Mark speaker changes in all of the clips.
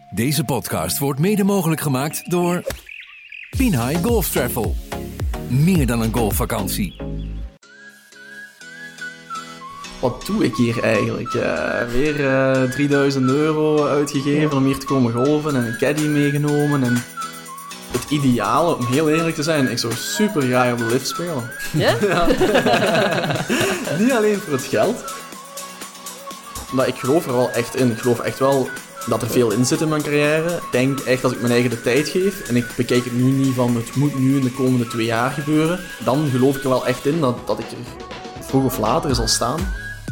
Speaker 1: Deze podcast wordt mede mogelijk gemaakt door Pinhai Golf Travel. Meer dan een golfvakantie.
Speaker 2: Wat doe ik hier eigenlijk? Weer €3000 uitgegeven om hier te komen golven en een caddy meegenomen. En het ideale, om heel eerlijk te zijn, ik zou super graag op de lift spelen.
Speaker 3: Ja?
Speaker 2: Ja. Niet alleen voor het geld. Maar ik geloof er wel echt in. Ik geloof echt wel dat er veel in zit in mijn carrière. Ik denk echt als ik mijn eigen de tijd geef en ik bekijk het nu niet van het moet nu in de komende 2 jaar gebeuren, dan geloof ik er wel echt in dat ik er vroeg of later zal staan.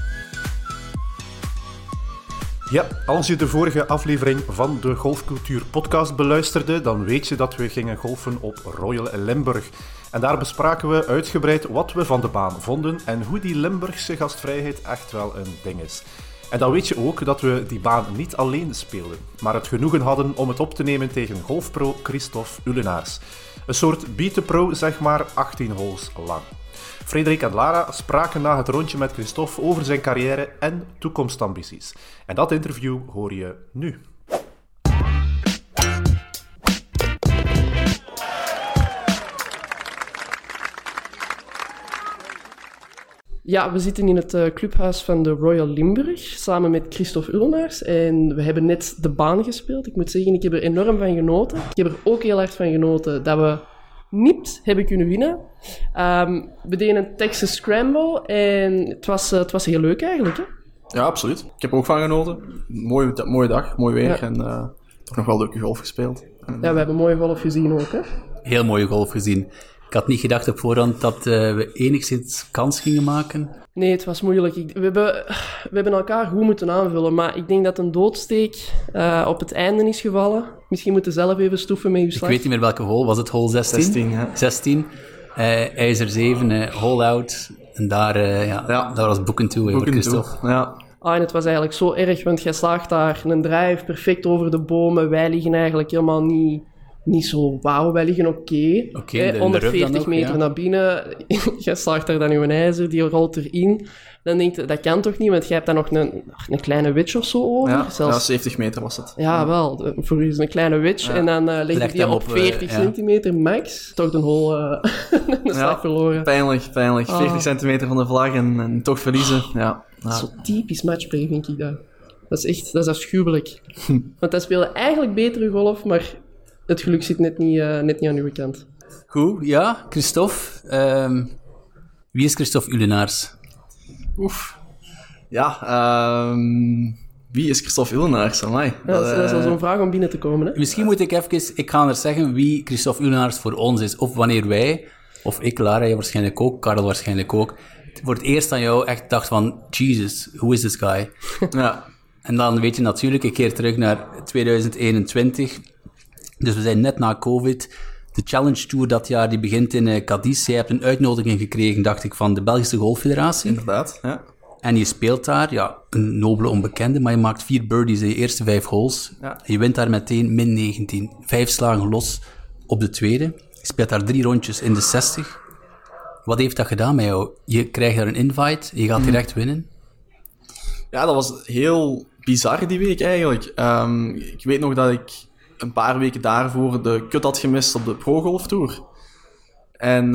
Speaker 4: Ja, als je de vorige aflevering van de Golfcultuur podcast beluisterde, dan weet je dat we gingen golfen op Royal Limburg. En daar bespraken we uitgebreid wat we van de baan vonden en hoe die Limburgse gastvrijheid echt wel een ding is. En dan weet je ook dat we die baan niet alleen speelden, maar het genoegen hadden om het op te nemen tegen golfpro Christophe Ulenaars. Een soort beat the pro, zeg maar, 18 holes lang. Frederik en Lara spraken na het rondje met Christophe over zijn carrière en toekomstambities. En dat interview hoor je nu.
Speaker 3: Ja, we zitten in het clubhuis van de Royal Limburg, samen met Christophe Ulenaars. En we hebben net de baan gespeeld. Ik moet zeggen, ik heb er enorm van genoten. Ik heb er ook heel hard van genoten dat we nipt hebben kunnen winnen. We deden een Texas Scramble en het was heel leuk eigenlijk, hè?
Speaker 2: Ja, absoluut. Ik heb er ook van genoten. Mooie dag, mooi weer en toch nog wel leuke golf gespeeld.
Speaker 3: Ja, we hebben mooie golf gezien ook, hè?
Speaker 5: Heel mooie golf gezien. Ik had niet gedacht op voorhand dat we enigszins kans gingen maken.
Speaker 3: Nee, het was moeilijk. We hebben elkaar goed moeten aanvullen, maar ik denk dat een doodsteek op het einde is gevallen. Misschien moeten zelf even stoeven met uw slag.
Speaker 5: Ik weet niet meer welke hole. Was het hole 16?
Speaker 2: 16, ja.
Speaker 5: 16. IJzer 7, hole out. En daar was boeken toe voor Christophe.
Speaker 2: Ja.
Speaker 3: En het was eigenlijk zo erg, want jij slaagt daar een drive perfect over de bomen. Wij liggen eigenlijk helemaal niet zo wauw, wij liggen oké. 140 meter naar binnen. Jij slaagt daar dan uw ijzer, die rolt erin. Dan denk je, dat kan toch niet, want jij hebt daar nog een kleine wedge of zo over.
Speaker 2: Ja,
Speaker 3: zelfs.
Speaker 2: 70 meter was het.
Speaker 3: Ja, wel. Voor u is een kleine wedge. Ja. En dan leg je die op 40 centimeter max. Toch een hole een slag verloren.
Speaker 2: Pijnlijk. 40 centimeter van de vlag en toch verliezen. Ja.
Speaker 3: Zo typisch matchplay, vind ik dat. Dat is afschuwelijk. Want hij speelde eigenlijk betere golf, maar het geluk zit net niet aan uw kant.
Speaker 5: Goed, ja. Christophe. Wie is Christophe Ulenaars?
Speaker 2: Ja, wie is Christophe Ulenaars? Amai.
Speaker 3: Dat is al zo'n vraag om binnen te komen, hè?
Speaker 5: Misschien moet ik even... Ik ga er zeggen wie Christophe Ulenaars voor ons is. Of wanneer wij, of ik, Lara, jij waarschijnlijk ook, Karel waarschijnlijk ook, voor het eerst aan jou echt dacht van, Jesus, who is this guy?
Speaker 2: Ja.
Speaker 5: En dan weet je natuurlijk een keer terug naar 2021. Dus we zijn net na COVID. De Challenge Tour dat jaar, die begint in Cadiz. Jij hebt een uitnodiging gekregen, dacht ik, van de Belgische Golffederatie.
Speaker 2: Inderdaad, ja.
Speaker 5: En je speelt daar, ja, een nobele onbekende, maar je maakt 4 birdies in je eerste 5 holes.
Speaker 2: Ja.
Speaker 5: Je wint daar meteen min 19. 5 slagen los op de tweede. Je speelt daar 3 rondjes in de 60. Wat heeft dat gedaan met jou? Je krijgt daar een invite, je gaat direct winnen.
Speaker 2: Ja, dat was heel bizar die week eigenlijk. Ik weet nog dat ik een paar weken daarvoor de cut had gemist op de Pro Golf Tour. En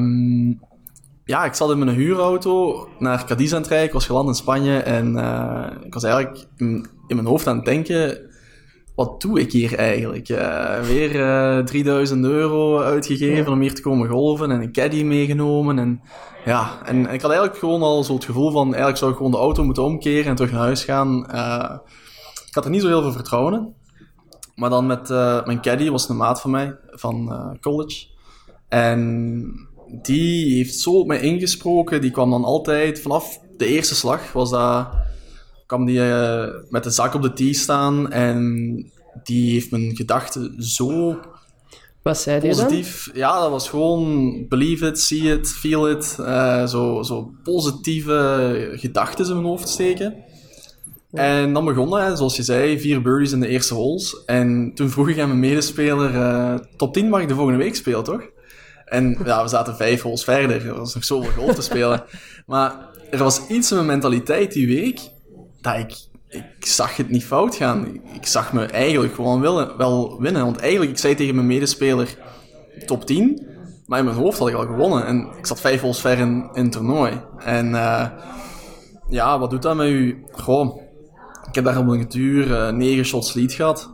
Speaker 2: ik zat in mijn huurauto naar Cadiz aan het rijden. Ik was geland in Spanje en ik was eigenlijk in mijn hoofd aan het denken, wat doe ik hier eigenlijk? Weer €3000 uitgegeven om hier te komen golven en een caddy meegenomen. En ik had eigenlijk gewoon al zo het gevoel van, eigenlijk zou ik gewoon de auto moeten omkeren en terug naar huis gaan. Ik had er niet zo heel veel vertrouwen in. Maar dan met mijn caddy, was een maat van mij, van college. En die heeft zo op mij ingesproken. Die kwam dan altijd, vanaf de eerste slag, kwam die met de zak op de tee staan. En die heeft mijn gedachten zo
Speaker 3: Wat zei die
Speaker 2: positief.
Speaker 3: Dan?
Speaker 2: Ja, dat was gewoon believe it, see it, feel it. Zo positieve gedachten in mijn hoofd steken. Ja. En dan begonnen, hè, zoals je zei, 4 birdies in de eerste holes. En toen vroeg ik aan mijn medespeler, top 10 mag ik de volgende week spelen, toch? En ja, we zaten 5 holes verder. Er was nog zoveel golf te spelen. Maar er was iets in mijn mentaliteit die week dat ik ik zag het niet fout gaan. Ik zag me eigenlijk gewoon wel winnen. Want eigenlijk, ik zei tegen mijn medespeler top 10, maar in mijn hoofd had ik al gewonnen. En ik zat 5 holes ver in het toernooi. En wat doet dat met u? Goh, ik heb daar op een duur 9 shots lead gehad.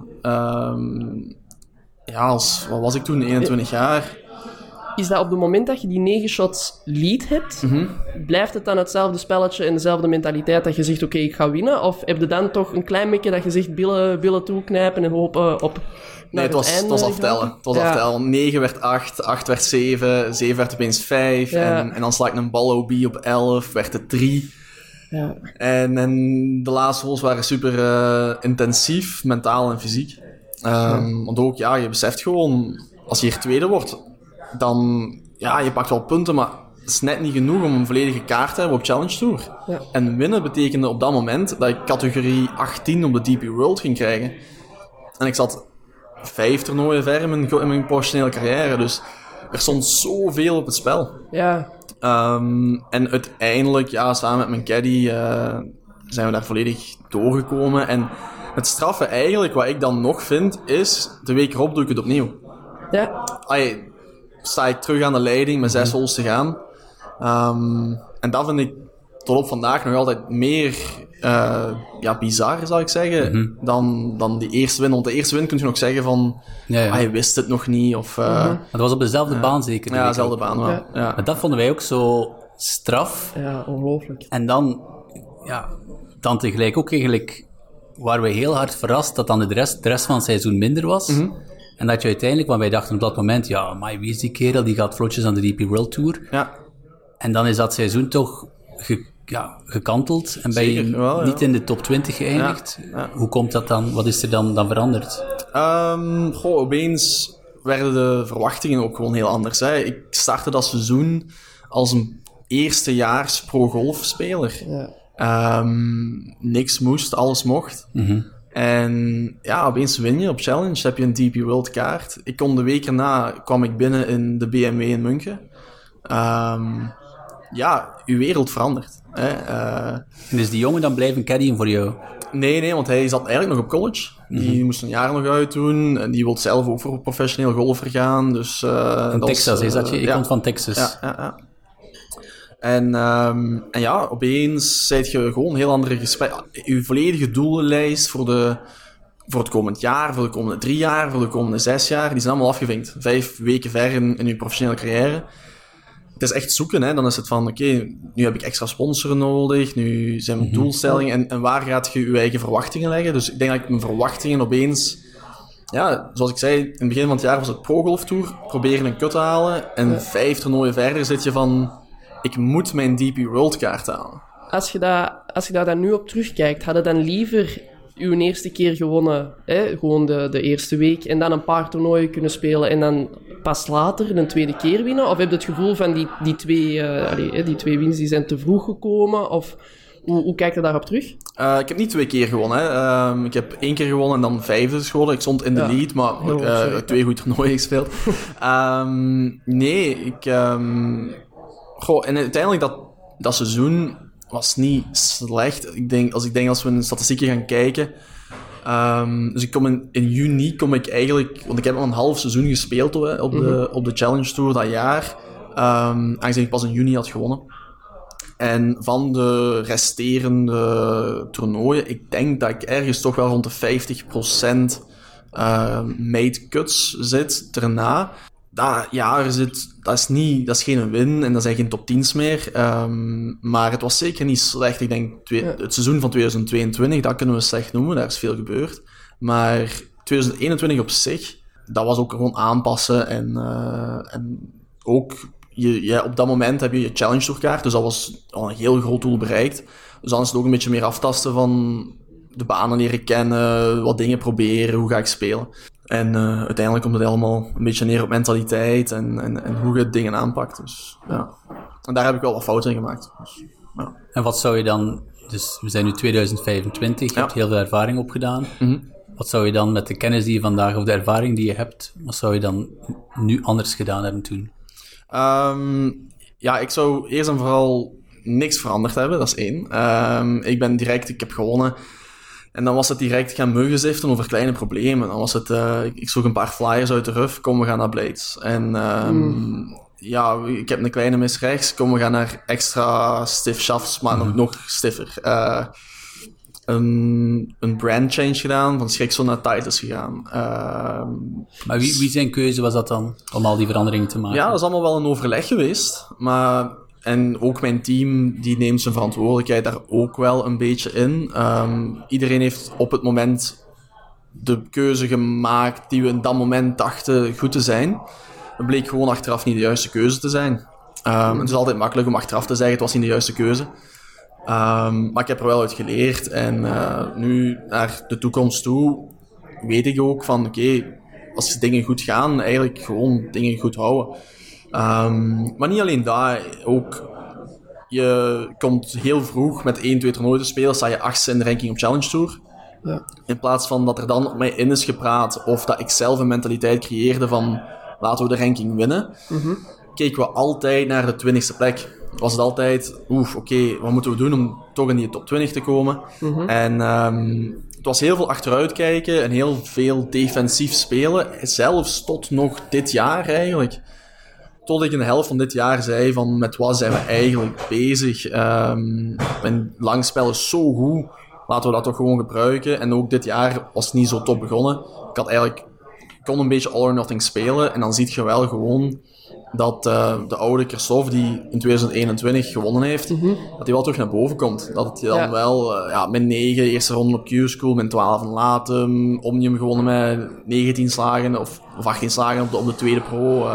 Speaker 2: Wat was ik toen? 21 jaar.
Speaker 3: Is dat op het moment dat je die 9 shots lead hebt, blijft het dan hetzelfde spelletje en dezelfde mentaliteit dat je zegt, oké, ik ga winnen? Of heb je dan toch een klein beetje dat je zegt, billen toeknijpen en hopen op
Speaker 2: Nee, het was aftellen. Het was aftellen. 9 werd 8, 8 werd 7, 7 werd opeens 5. Ja. En dan sla ik een bal OB op 11, werd het 3. Ja. En de laatste holes waren super intensief, mentaal en fysiek. Want ook, je beseft gewoon, als je hier tweede wordt, dan, je pakt wel punten, maar het is net niet genoeg om een volledige kaart te hebben op Challenge Tour. Ja. En winnen betekende op dat moment dat ik categorie 18 op de DP World ging krijgen. En ik zat 5 toernooien ver in mijn professionele carrière, dus er stond zoveel op het spel.
Speaker 3: Ja.
Speaker 2: En uiteindelijk, samen met mijn caddy, zijn we daar volledig doorgekomen. En het straffe eigenlijk, wat ik dan nog vind, is, de week erop doe ik het opnieuw.
Speaker 3: Ja.
Speaker 2: Sta ik terug aan de leiding met 6 holes te gaan. En dat vind ik tot op vandaag nog altijd meer bizar, zou ik zeggen, dan die eerste win. Want de eerste win kun je nog zeggen van, hij wist het nog niet. Of,
Speaker 5: Maar dat was op dezelfde baan zeker?
Speaker 2: Ja, dezelfde baan wel. Ja. Ja.
Speaker 5: Maar dat vonden wij ook zo straf.
Speaker 3: Ja, ongelooflijk.
Speaker 5: En dan tegelijk ook eigenlijk waren we heel hard verrast dat dan de rest van het seizoen minder was. En dat je uiteindelijk, want wij dachten op dat moment, wie is die kerel, die gaat vlotjes aan de DP World Tour.
Speaker 2: Ja.
Speaker 5: En dan is dat seizoen toch gekanteld en ben je niet in de top 20 geëindigd. Ja. Hoe komt dat dan? Wat is er dan veranderd?
Speaker 2: Opeens werden de verwachtingen ook gewoon heel anders. Hè. Ik startte dat seizoen als een eerstejaars pro-golfspeler. Ja. Niks moest, alles mocht. En opeens win je op Challenge, heb je een DP World kaart. Ik kon de week erna, kwam ik binnen in de BMW in München. Uw wereld verandert. Hè.
Speaker 5: En is die jongen dan blijven caddyen voor jou?
Speaker 2: Nee, want hij zat eigenlijk nog op college. Die moest een jaar nog uitdoen. En die wil zelf ook voor professioneel golfer gaan. Dus,
Speaker 5: in Texas, is dat je? Ik kom van Texas.
Speaker 2: Ja. En opeens zijt je gewoon heel andere gesprekken. Je volledige doelenlijst voor het komend jaar, voor de komende 3 jaar, voor de komende 6 jaar, die zijn allemaal afgevinkt. 5 weken ver in je professionele carrière. Het is echt zoeken, hè. Dan is het van, oké, nu heb ik extra sponsoren nodig, nu zijn mijn doelstellingen, en waar gaat je je eigen verwachtingen leggen? Dus ik denk dat ik mijn verwachtingen opeens, zoals ik zei, in het begin van het jaar was het Pro-Golf Tour, proberen een cut te halen, en 5 toernooien verder zit je van, ik moet mijn DP World kaart halen.
Speaker 3: Als je daar dan nu op terugkijkt, had je dan liever uw eerste keer gewonnen, gewoon de eerste week, en dan een paar toernooien kunnen spelen en dan pas later een tweede keer winnen? Of heb je het gevoel van die twee wins die zijn te vroeg gekomen? Of hoe kijk je daarop terug?
Speaker 2: Ik heb niet 2 keer gewonnen. Hè. Ik heb 1 keer gewonnen en dan 5e geschoten. Ik stond in de lead, maar 2 goede toernooien gespeeld. En uiteindelijk dat seizoen was niet slecht. Als we in de statistieken gaan kijken. Dus ik kom in juni kom ik eigenlijk, want ik heb al een half seizoen gespeeld op de Challenge Tour dat jaar. Aangezien ik pas in juni had gewonnen. En van de resterende toernooien, ik denk dat ik ergens toch wel rond de 50% made cuts zit erna. Dat is geen win en dat zijn geen top 10's meer. Maar het was zeker niet slecht. Ik denk, het seizoen van 2022, dat kunnen we slecht noemen. Daar is veel gebeurd. Maar 2021 op zich, dat was ook gewoon aanpassen. En ook, op dat moment heb je je Challenge Tour kaart. Dus dat was al een heel groot doel bereikt. Dus dan is het ook een beetje meer aftasten van de banen leren kennen, wat dingen proberen, hoe ga ik spelen. En uiteindelijk komt het allemaal een beetje neer op mentaliteit en hoe je dingen aanpakt. Dus, en daar heb ik wel wat fouten in gemaakt. Dus,
Speaker 5: En wat zou je dan... Dus we zijn nu 2025, je hebt heel veel ervaring opgedaan. Wat zou je dan met de kennis die je vandaag, of de ervaring die je hebt, wat zou je dan nu anders gedaan hebben toen?
Speaker 2: Ik zou eerst en vooral niks veranderd hebben, dat is 1. Ik heb gewonnen. En dan was het direct gaan muggenziften over kleine problemen. Dan was het, ik zoek een paar flyers uit de ruf, kom, we gaan naar Blades. En ja, ik heb een kleine mis rechts, kom, we gaan naar extra stiff shafts, maar nog stiffer. Een brand change gedaan, van Schrikson naar Titles gegaan.
Speaker 5: Maar wie zijn keuze was dat dan, om al die veranderingen te maken?
Speaker 2: Ja, dat is allemaal wel een overleg geweest, maar... En ook mijn team, die neemt zijn verantwoordelijkheid daar ook wel een beetje in. Iedereen heeft op het moment de keuze gemaakt die we in dat moment dachten goed te zijn. Het bleek gewoon achteraf niet de juiste keuze te zijn. Het is altijd makkelijk om achteraf te zeggen, het was niet de juiste keuze. Maar ik heb er wel uit geleerd. En nu, naar de toekomst toe, weet ik ook van, oké, als dingen goed gaan, eigenlijk gewoon dingen goed houden. Maar niet alleen dat, ook je komt heel vroeg met 1-2 toernooien te spelen, sta je 8e in de ranking op Challenge Tour.
Speaker 3: Ja.
Speaker 2: In plaats van dat er dan op mij in is gepraat, of dat ik zelf een mentaliteit creëerde van laten we de ranking winnen, keken we altijd naar de 20e plek. Was het altijd, oké, wat moeten we doen om toch in die top 20 te komen? En het was heel veel achteruit kijken en heel veel defensief spelen, zelfs tot nog dit jaar eigenlijk. Tot ik in de helft van dit jaar zei van met wat zijn we eigenlijk bezig. Mijn langspel is zo goed, laten we dat toch gewoon gebruiken. En ook dit jaar was het niet zo top begonnen. Ik kon een beetje all or nothing spelen. En dan zie je wel gewoon dat de oude Christophe die in 2021 gewonnen heeft, dat hij wel terug naar boven komt. Dat hij dan wel min 9, eerste ronde op Q-School, min 12 en Latem, Omnium gewonnen met 19 slagen of 18 slagen op de tweede pro.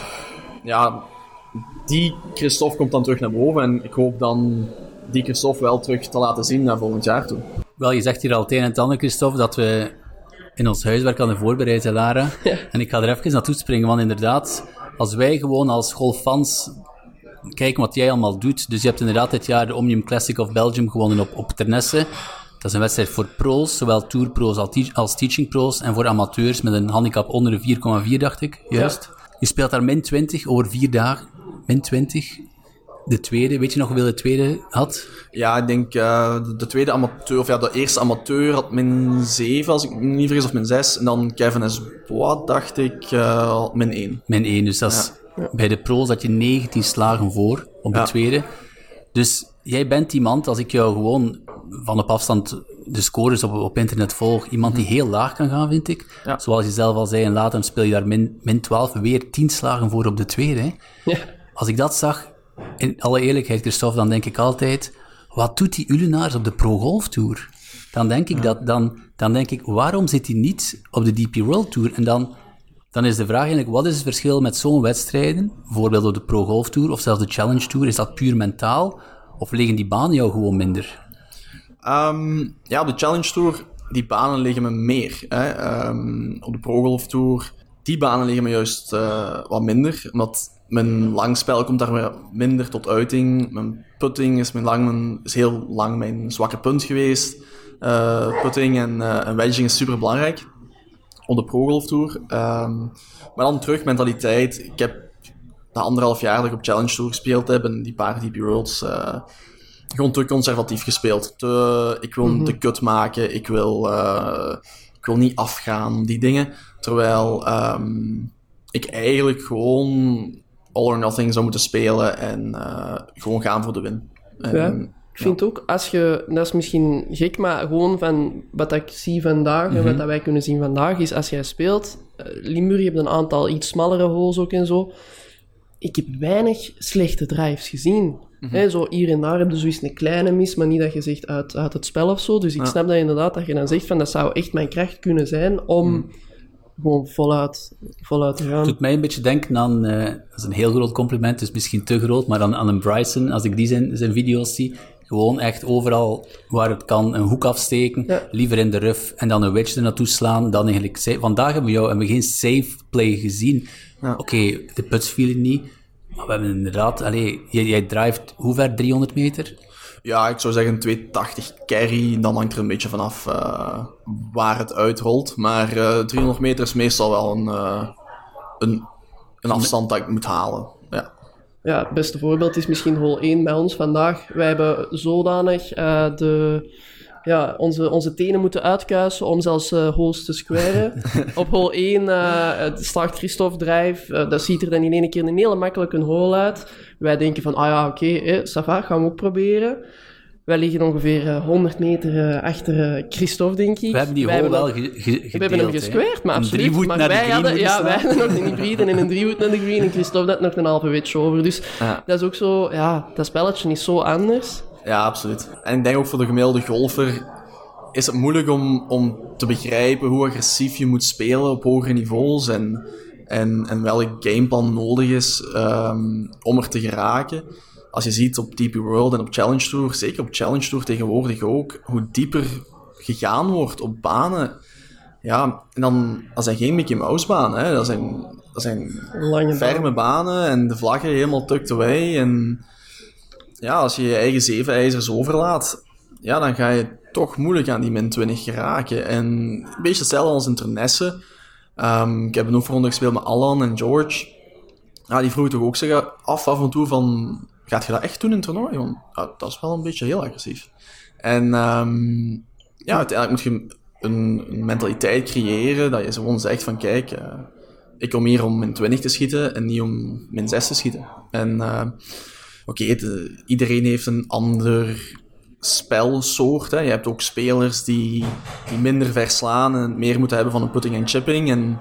Speaker 2: Die Christophe komt dan terug naar boven en ik hoop dan die Christophe wel terug te laten zien naar volgend jaar toe.
Speaker 5: Wel, je zegt hier al het een en het ander, Christophe, dat we in ons huiswerk hadden voorbereid, Lara. Ja. En ik ga er even naartoe springen, want inderdaad, als wij gewoon als golffans kijken wat jij allemaal doet, dus je hebt inderdaad dit jaar de Omnium Classic of Belgium gewonnen op Ternesse. Dat is een wedstrijd voor pro's, zowel tourpro's als teaching pro's, en voor amateurs met een handicap onder de 4,4, dacht ik, juist. Ja. Je speelt daar min 20 over 4 dagen. Min 20. De tweede, weet je nog hoeveel de tweede had?
Speaker 2: Ja, ik denk de tweede amateur, of ja, de eerste amateur had min 7, als ik me niet vergis, of min 6. En dan Kevin Esbois, dacht ik, had min 1.
Speaker 5: Min 1, dus dat is, bij de pro's had je 19 slagen voor op de tweede. Dus jij bent iemand, als ik jou gewoon van op afstand de scores op internet volg, iemand die heel laag kan gaan, vind ik. Ja. Zoals je zelf al zei, en later speel je daar min 12, weer 10 slagen voor op de tweede. Hè. Ja. Als ik dat zag, in alle eerlijkheid, Christophe, dan denk ik altijd, wat doet die Ulenaars op de Pro Golf Tour? Dan denk ik dan denk ik, waarom zit hij niet op de DP World Tour? En dan is de vraag eigenlijk, wat is het verschil met zo'n wedstrijden, bijvoorbeeld op de Pro Golf Tour of zelfs de Challenge Tour? Is dat puur mentaal? Of liggen die banen jou gewoon minder?
Speaker 2: Op de Challenge Tour, die banen liggen me meer. Hè. Op de Pro Golf Tour, die banen liggen me juist wat minder. Omdat mijn langspel komt daar weer minder tot uiting. Mijn putting is heel lang mijn zwakke punt geweest. Putting en wedging is super belangrijk op de Pro Golf Tour. Maar dan terug, mentaliteit. Ik heb de 1,5 jaar dat ik op Challenge Tour gespeeld heb en die paar DP Worlds gewoon te conservatief gespeeld. Ik wil de cut maken, ik wil niet afgaan, die dingen. Terwijl ik eigenlijk gewoon all or nothing zou moeten spelen en gewoon gaan voor de win.
Speaker 3: Ik vind ook, als je, dat is misschien gek, maar gewoon van wat ik zie vandaag en wat wij kunnen zien vandaag, is als jij speelt, Limburg heeft een aantal iets smallere holes ook en zo. Ik heb weinig slechte drives gezien. Zo hier en daar heb je zoiets een kleine mis, maar niet dat je zegt uit het spel of zo. Dus ik snap dat inderdaad, dat je dan zegt van dat zou echt mijn kracht kunnen zijn om gewoon voluit te gaan.
Speaker 5: Het doet mij een beetje denken aan, dat is een heel groot compliment, dus misschien te groot, maar aan een Bryson, als ik die zijn video's zie, gewoon echt overal waar het kan een hoek afsteken, liever in de rough en dan een wedge er naartoe slaan, dan eigenlijk vandaag hebben we geen safe play gezien. Ja. Oké, de putts vielen niet, maar we hebben inderdaad, jij drijft hoe ver, 300 meter?
Speaker 2: Ja, ik zou zeggen 280 carry, dan hangt er een beetje vanaf waar het uitrolt. Maar 300 meter is meestal wel een afstand dat ik moet halen.
Speaker 3: Ja, het beste voorbeeld is misschien hole 1 bij ons vandaag. Wij hebben zodanig de onze tenen moeten uitkuisen om zelfs holes te squaren. Op hole 1 slaagt Christophe drive. Dat ziet er dan in één keer een hele makkelijke hole uit. Wij denken van, oké, ça va, gaan we ook proberen. Wij liggen ongeveer 100 meter achter Christophe, denk ik.
Speaker 5: We hebben die hole wel gedeeld.
Speaker 3: We hebben hem gesquared, maar absoluut.
Speaker 5: Een drievoet
Speaker 3: maar
Speaker 5: naar de
Speaker 3: wij
Speaker 5: green
Speaker 3: hadden nog een hybride en een drievoet naar de green. En Christophe had nog een halve wedge over. Dus dat is ook zo... Ja, dat spelletje is zo anders.
Speaker 2: Ja, absoluut. En ik denk ook voor de gemiddelde golfer is het moeilijk om te begrijpen hoe agressief je moet spelen op hogere niveaus en welk gameplan nodig is om er te geraken. Als je ziet op DP World en op Challenge Tour, zeker op Challenge Tour tegenwoordig ook, hoe dieper gegaan wordt op banen. Ja, en dan, dat zijn geen Mickey Mouse banen, hè. Dat zijn
Speaker 3: Lange
Speaker 2: ferme banen en de vlaggen helemaal tucked away. En ja, als je je eigen 7 ijzers overlaat, ja, dan ga je toch moeilijk aan die min 20 geraken. En een beetje hetzelfde als in Ternesse. Ik heb een oefenronde gespeeld met Alan en George. Ja, die vroegen toch ook zich af en toe van... Gaat je dat echt doen in het toernooi? Want dat is wel een beetje heel agressief. En uiteindelijk moet je een mentaliteit creëren dat je gewoon zegt van kijk, ik kom hier om min 20 te schieten en niet om min 6 te schieten. En iedereen heeft een ander spelsoort. Hè. Je hebt ook spelers die minder verslaan en meer moeten hebben van een putting en chipping. En,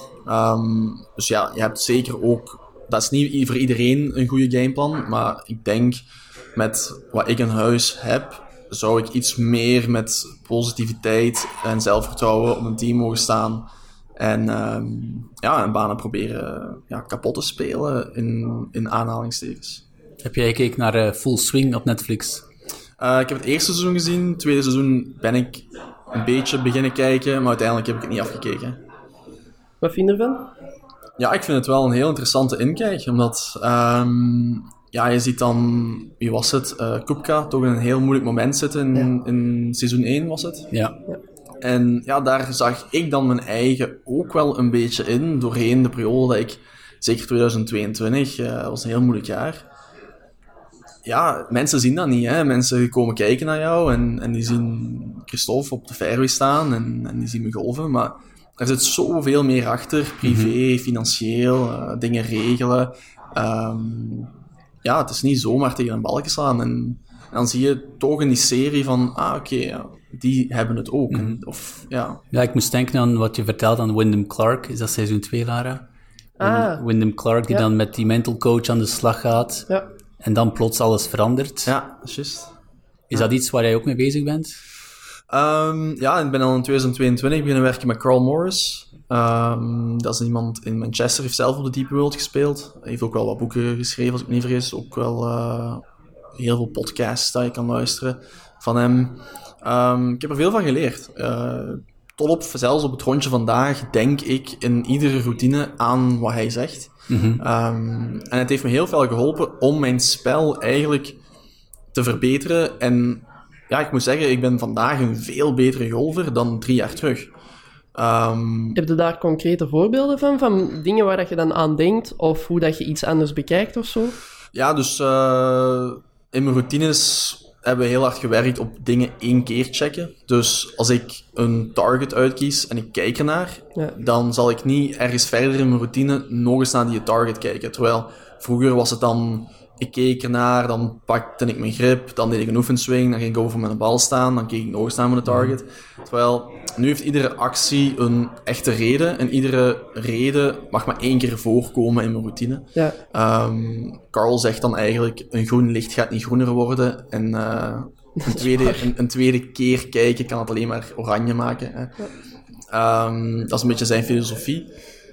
Speaker 2: dus ja, je hebt zeker ook... Dat is niet voor iedereen een goede gameplan, maar ik denk met wat ik in huis heb, zou ik iets meer met positiviteit en zelfvertrouwen op een team mogen staan en banen proberen kapot te spelen in aanhalingstekens.
Speaker 5: Heb jij gekeken naar Full Swing op Netflix?
Speaker 2: Ik heb het eerste seizoen gezien. Het tweede seizoen ben ik een beetje beginnen kijken, maar uiteindelijk heb ik het niet afgekeken.
Speaker 3: Wat vind je ervan?
Speaker 2: Ja, ik vind het wel een heel interessante inkijk, omdat je ziet dan, wie was het, Kupka toch in een heel moeilijk moment zitten in seizoen 1 was het.
Speaker 5: Ja.
Speaker 2: En ja, daar zag ik dan mijn eigen ook wel een beetje in, doorheen de periode dat ik, zeker 2022, was een heel moeilijk jaar. Ja, mensen zien dat niet, hè. Mensen komen kijken naar jou en die zien Christophe op de fairway staan en die zien me golven, maar er zit zoveel meer achter, privé, financieel, dingen regelen. Het is niet zomaar tegen een balkje slaan. En dan zie je toch in die serie van, die hebben het ook.
Speaker 5: Ja, ik moest denken aan wat je vertelt aan Wyndham Clark. Is dat seizoen 2, Lara? Wyndham Clark die dan met die mental coach aan de slag gaat. Ja. En dan plots alles verandert.
Speaker 2: Ja, dat is juist.
Speaker 5: Is dat iets waar jij ook mee bezig bent?
Speaker 2: Ik ben al in 2022 beginnen werken met Carl Morris. Dat is iemand in Manchester, heeft zelf op de Deep World gespeeld. Hij heeft ook wel wat boeken geschreven, als ik me niet vergis. Ook wel heel veel podcasts dat je kan luisteren van hem. Ik heb er veel van geleerd. Tot op, zelfs op het rondje vandaag, denk ik in iedere routine aan wat hij zegt. En het heeft me heel veel geholpen om mijn spel eigenlijk te verbeteren. En ja, ik moet zeggen, ik ben vandaag een veel betere golfer dan 3 jaar terug.
Speaker 3: Heb je daar concrete voorbeelden van dingen waar dat je dan aan denkt, of hoe dat je iets anders bekijkt of zo?
Speaker 2: Ja, dus in mijn routines hebben we heel hard gewerkt op dingen 1 keer checken. Dus als ik een target uitkies en ik kijk ernaar, dan zal ik niet ergens verder in mijn routine nog eens naar die target kijken. Terwijl vroeger was het dan... Ik keek ernaar, dan pakte ik mijn grip, dan deed ik een oefenswing, dan ging ik over mijn bal staan, dan keek ik nog eens naar mijn target. Terwijl, nu heeft iedere actie een echte reden, en iedere reden mag maar 1 keer voorkomen in mijn routine. Ja. Carl zegt dan eigenlijk, een groen licht gaat niet groener worden, en een tweede keer kijken kan het alleen maar oranje maken. Hè. Dat is een beetje zijn filosofie.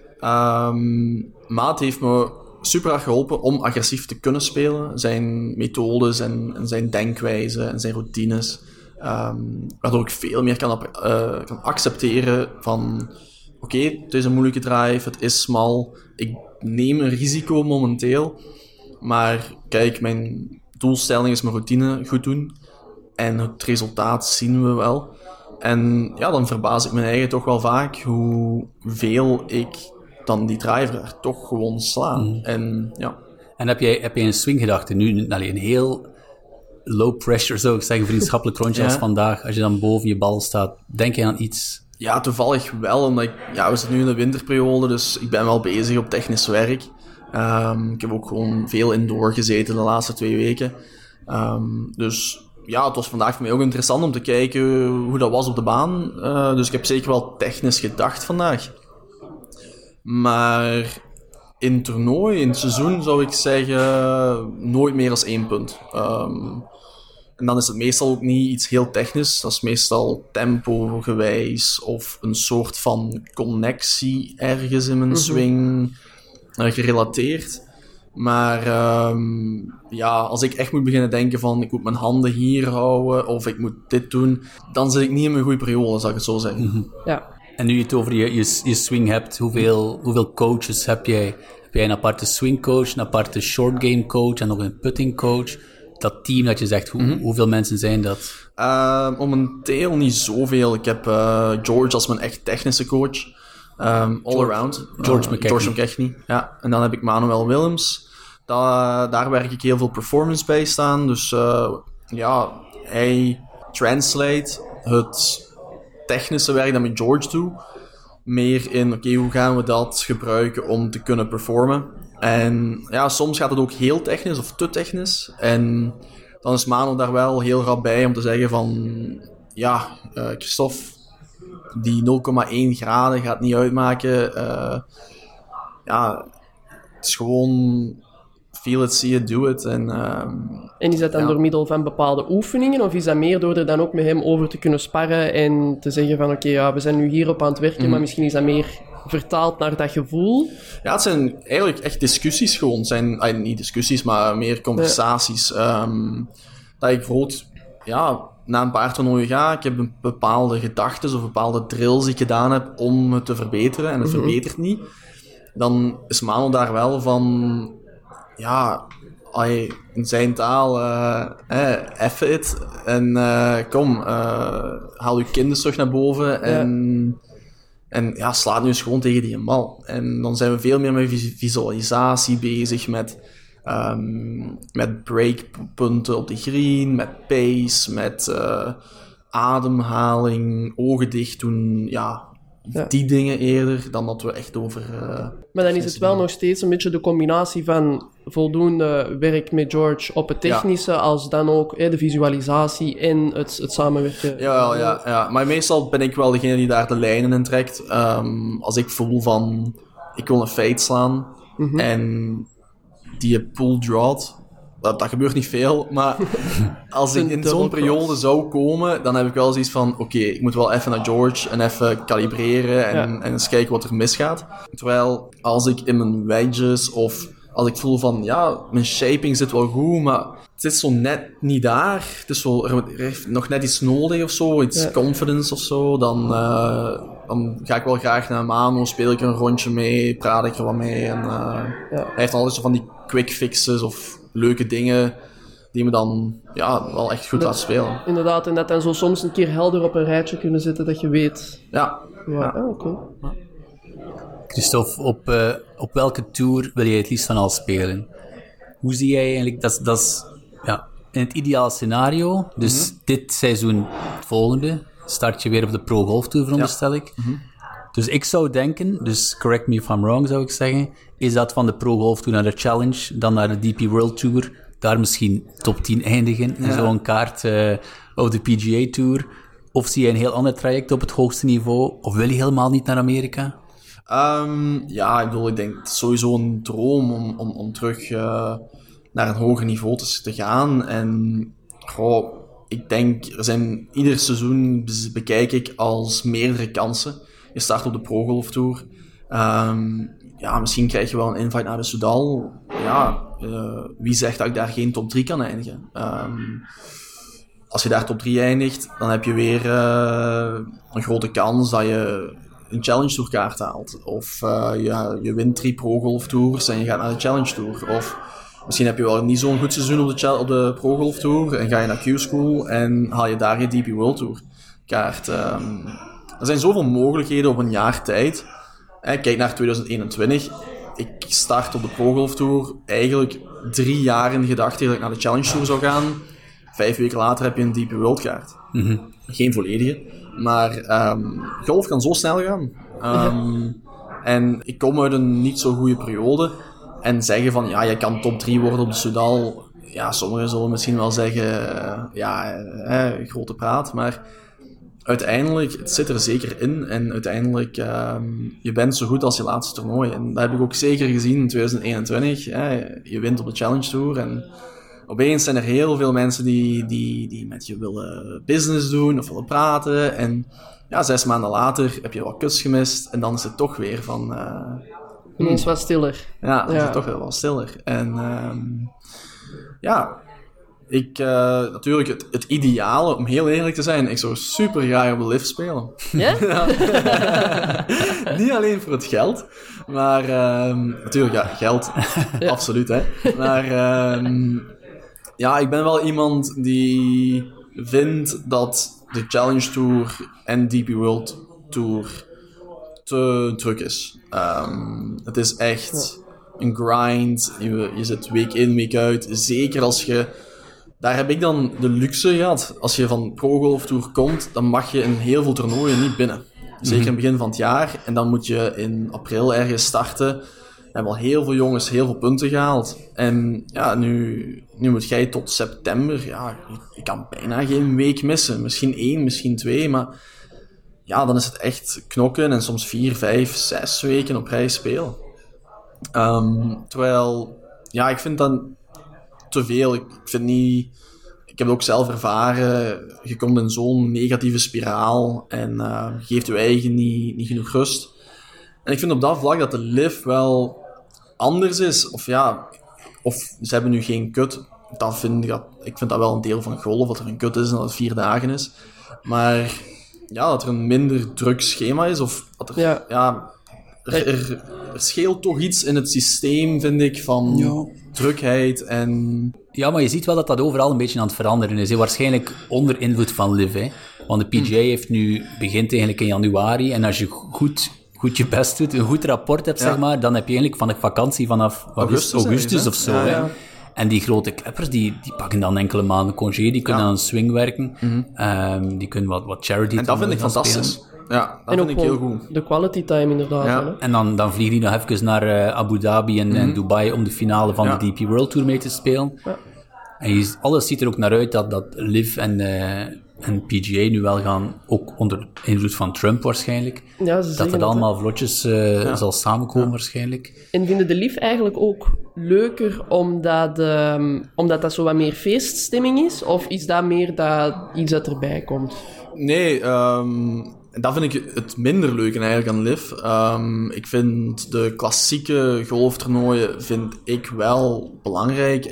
Speaker 2: Maar het heeft me super hard geholpen om agressief te kunnen spelen. Zijn methodes en zijn denkwijze en zijn routines. Waardoor ik veel meer kan accepteren van... Oké, het is een moeilijke drive, het is smal. Ik neem een risico momenteel. Maar kijk, mijn doelstelling is mijn routine goed doen. En het resultaat zien we wel. En ja, dan verbaas ik mijn eigen toch wel vaak hoeveel ik dan die driver daar toch gewoon slaan. En ja.
Speaker 5: En heb jij een swinggedachte nu? Een heel low pressure, zou ik zeggen, vriendschappelijk rondje als vandaag. Als je dan boven je bal staat, denk je aan iets?
Speaker 2: Ja, toevallig wel, omdat we zitten nu in de winterperiode, dus ik ben wel bezig op technisch werk. Ik heb ook gewoon veel indoor gezeten de laatste 2 weken. Dus ja, het was vandaag voor mij ook interessant om te kijken hoe dat was op de baan. Dus ik heb zeker wel technisch gedacht vandaag. Maar in het toernooi, in het seizoen, zou ik zeggen nooit meer dan 1 punt. En dan is het meestal ook niet iets heel technisch. Dat is meestal tempo-gewijs of een soort van connectie ergens in mijn swing gerelateerd. Maar als ik echt moet beginnen denken van ik moet mijn handen hier houden of ik moet dit doen, dan zit ik niet in mijn goede periode, zal ik het zo zeggen.
Speaker 3: Ja.
Speaker 5: En nu je het over je swing hebt, hoeveel coaches heb jij? Heb jij een aparte swingcoach, een aparte short game coach en nog een putting coach? Dat team dat je zegt, hoeveel mensen zijn dat?
Speaker 2: Momenteel niet zoveel. Ik heb George als mijn echt technische coach. All-around.
Speaker 5: George
Speaker 2: McKechnie. Ja. En dan heb ik Manuel Willems. Daar werk ik heel veel performance bij staan. Dus hij translate het technische werk dat met George doe meer in, hoe gaan we dat gebruiken om te kunnen performen. En ja, soms gaat het ook heel technisch of te technisch. En dan is Mano daar wel heel rap bij om te zeggen van, Christophe, die 0,1 graden gaat niet uitmaken. Het is gewoon feel it, see it, do it.
Speaker 3: En is dat dan door middel van bepaalde oefeningen? Of is dat meer door er dan ook met hem over te kunnen sparren en te zeggen van we zijn nu hierop aan het werken, maar misschien is dat meer vertaald naar dat gevoel?
Speaker 2: Ja, het zijn eigenlijk echt discussies gewoon. Het zijn niet discussies, maar meer conversaties. Dat ik bijvoorbeeld, na een paar toernooien ga, ik heb een bepaalde gedachten of bepaalde drills die ik gedaan heb om het te verbeteren en het verbetert niet. Dan is Mano daar wel van, in zijn taal, F it. En kom, haal je kinderen terug naar boven en slaat nu eens gewoon tegen die bal. En dan zijn we veel meer met visualisatie bezig, met breakpunten op de green, met pace, met ademhaling, ogen dicht doen, die dingen eerder dan dat we echt over...
Speaker 3: maar dan is het wel nog steeds een beetje de combinatie van voldoende werk met George op het technische, als dan ook de visualisatie en het samenwerken.
Speaker 2: Ja. Maar meestal ben ik wel degene die daar de lijnen in trekt. Als ik voel van, ik wil een fade slaan en die pull drawt, dat gebeurt niet veel, maar als ik in zo'n periode zou komen, dan heb ik wel zoiets van, oké, ik moet wel even naar George en even kalibreren en eens kijken wat er misgaat. Terwijl als ik in mijn wedges of als ik voel van, mijn shaping zit wel goed, maar het zit zo net niet daar. Het is zo, er heeft nog net iets nodig of zo, iets confidence of zo, dan ga ik wel graag naar Mano, speel ik een rondje mee, praat ik er wat mee. En hij heeft altijd zo van die quick fixes of leuke dingen die me dan wel echt goed laten spelen.
Speaker 3: Inderdaad, en dat dan zo soms een keer helder op een rijtje kunnen zetten dat je weet.
Speaker 2: Ja.
Speaker 3: Oké.
Speaker 5: Christophe, op welke tour wil jij het liefst van al spelen? Hoe zie jij eigenlijk, dat is in het ideale scenario, dus dit seizoen, het volgende, start je weer op de Pro Golf Tour, veronderstel ik. Dus ik zou denken, dus correct me if I'm wrong zou ik zeggen, is dat van de Pro Golf Tour naar de Challenge, dan naar de DP World Tour, daar misschien top 10 eindigen en zo'n kaart op de PGA Tour? Of zie je een heel ander traject op het hoogste niveau? Of wil je helemaal niet naar Amerika?
Speaker 2: Ik denk het is sowieso een droom om terug naar een hoger niveau te gaan. En ik denk, ieder seizoen bekijk ik als meerdere kansen. Je start op de Pro Golf Tour. Misschien krijg je wel een invite naar de Soudal. Wie zegt dat ik daar geen top 3 kan eindigen? Als je daar top 3 eindigt, dan heb je weer een grote kans dat je een Challenge Tour kaart haalt. Of je wint 3 Pro Golf Tours en je gaat naar de Challenge Tour. Of misschien heb je wel niet zo'n goed seizoen op de Pro Golf Tour en ga je naar Q-School en haal je daar je DP World Tour kaart. Er zijn zoveel mogelijkheden op een jaar tijd. Kijk naar 2021. Ik start op de Pro Golf Tour eigenlijk 3 jaar in de gedachte dat ik naar de Challenge Tour zou gaan. 5 weken later heb je een DP World kaart. Geen volledige. Maar golf kan zo snel gaan. En ik kom uit een niet zo goede periode. En zeggen van, ja, je kan top 3 worden op de Soudal. Ja, sommigen zullen misschien wel zeggen, grote praat. Maar uiteindelijk, het zit er zeker in. En uiteindelijk, je bent zo goed als je laatste toernooi. En dat heb ik ook zeker gezien in 2021. Je wint op de Challenge Tour. En opeens zijn er heel veel mensen die met je willen business doen of willen praten. En ja, 6 maanden later heb je wat kuts gemist. En dan is het toch weer van...
Speaker 3: Ineens wat stiller.
Speaker 2: Ja, dan is het toch weer wat stiller. En natuurlijk het ideale, om heel eerlijk te zijn, ik zou super graag op de lift spelen.
Speaker 3: Ja?
Speaker 2: Niet alleen voor het geld, maar natuurlijk, ja, geld, absoluut, hè. Maar ik ben wel iemand die vindt dat de Challenge Tour en DP World Tour te druk is. Het is echt een grind. Je zit week in, week uit. Zeker als je... Daar heb ik dan de luxe gehad. Als je van Pro Golf Tour komt, dan mag je in heel veel toernooien niet binnen. Zeker in het begin van het jaar. En dan moet je in april ergens starten. We hebben al heel veel jongens heel veel punten gehaald. En ja, nu moet jij tot september... Ja, je kan bijna geen week missen. Misschien 1, misschien 2, maar... Ja, dan is het echt knokken en soms 4, 5, 6 weken op rij spelen. Terwijl, ja, ik vind dat te veel. Ik vind niet... Ik heb het ook zelf ervaren. Je komt in zo'n negatieve spiraal en geeft je eigen niet genoeg rust. En ik vind op dat vlak dat de LIV wel anders is. Of ze hebben nu geen kut. Ik vind dat wel een deel van golf, dat er een kut is en dat het 4 dagen is. Maar... Ja, dat er een minder druk schema is, of dat er... Er scheelt toch iets in het systeem, vind ik, van drukheid en...
Speaker 5: Ja, maar je ziet wel dat dat overal een beetje aan het veranderen is. Waarschijnlijk onder invloed van LIV, hè. Want de PGA begint eigenlijk in januari, en als je goed je best doet, een goed rapport hebt, zeg maar, dan heb je eigenlijk van de vakantie vanaf augustus of zo, hè. En die grote kleppers, die pakken dan enkele maanden congé, die kunnen aan een swing werken, die kunnen wat charity...
Speaker 2: En dat vind ik fantastisch.
Speaker 5: Spelen.
Speaker 2: Ja, dat vind ik heel goed.
Speaker 3: De quality time inderdaad.
Speaker 2: Ja.
Speaker 3: Hè?
Speaker 5: En dan vliegen die nog even naar Abu Dhabi en Dubai om de finale van de DP World Tour mee te spelen. Ja. En alles ziet er ook naar uit dat LIV en PGA nu wel gaan, ook onder invloed van Trump waarschijnlijk, dat het allemaal vlotjes zal samenkomen waarschijnlijk.
Speaker 3: En vinden de LIV eigenlijk ook leuker omdat dat zo wat meer feeststemming is? Of is dat meer iets dat erbij komt?
Speaker 2: Nee, dat vind ik het minder leuk eigenlijk aan LIV. Ik vind de klassieke golftoernooien vind ik wel belangrijk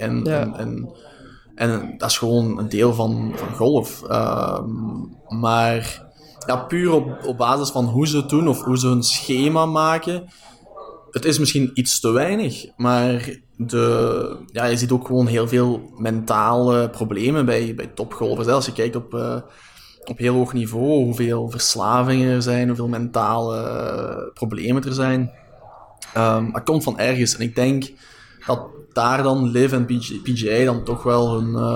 Speaker 2: en dat is gewoon een deel van golf. Maar ja, puur op basis van hoe ze het doen of hoe ze hun schema maken, het is misschien iets te weinig, maar je ziet ook gewoon heel veel mentale problemen bij topgolfers. Als je kijkt op heel hoog niveau, hoeveel verslavingen er zijn, hoeveel mentale problemen er zijn. Dat komt van ergens. En ik denk dat daar dan LIV en PGA dan toch wel